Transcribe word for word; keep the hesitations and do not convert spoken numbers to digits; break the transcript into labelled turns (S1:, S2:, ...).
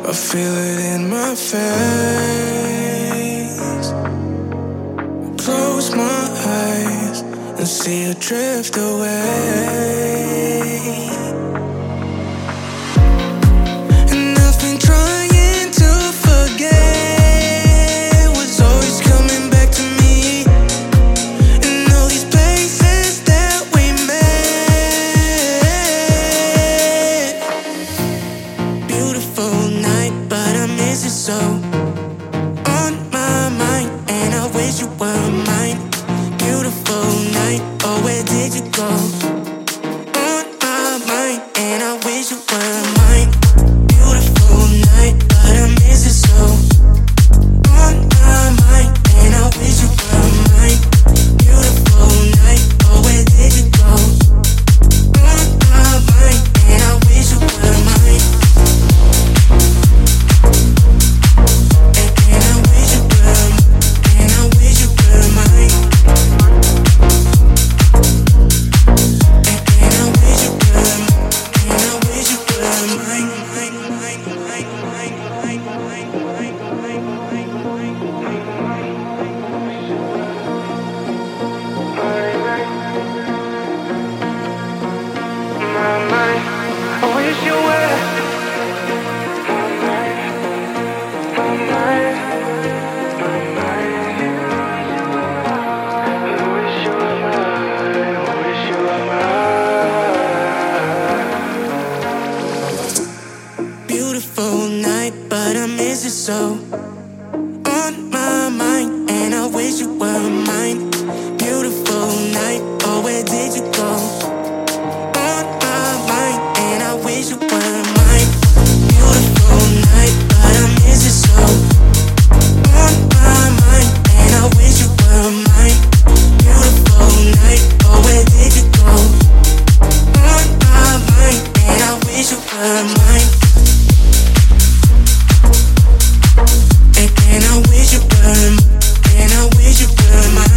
S1: I feel it in my face. Close my eyes and see you drift away. And I've been trying to forget what's always coming back to me. And all these places that we met. Beautiful night, but I miss you so. On my mind, and I wish you were mine. Beautiful night, oh where did you go? On my mind, and I wish you were mine. Beautiful night, but I miss you so. On my mind, and I wish you were mine. Beautiful night, oh where did you go? On my mind, and I wish you were mine. And, and I wish you were, and I wish you were mine. And, and I wish you were, and I wish you were mine. I wish you were. Beautiful night, but I miss you so. On my mind, and I wish you were mine. Beautiful night, oh where did you go? On my mind, and I wish you were mine. Beautiful night, but I miss you so. On my mind, and I wish you were mine. Beautiful night, oh where did you go? On my mind, and I wish you were mine. And, and I wish you were, and I wish you were mine.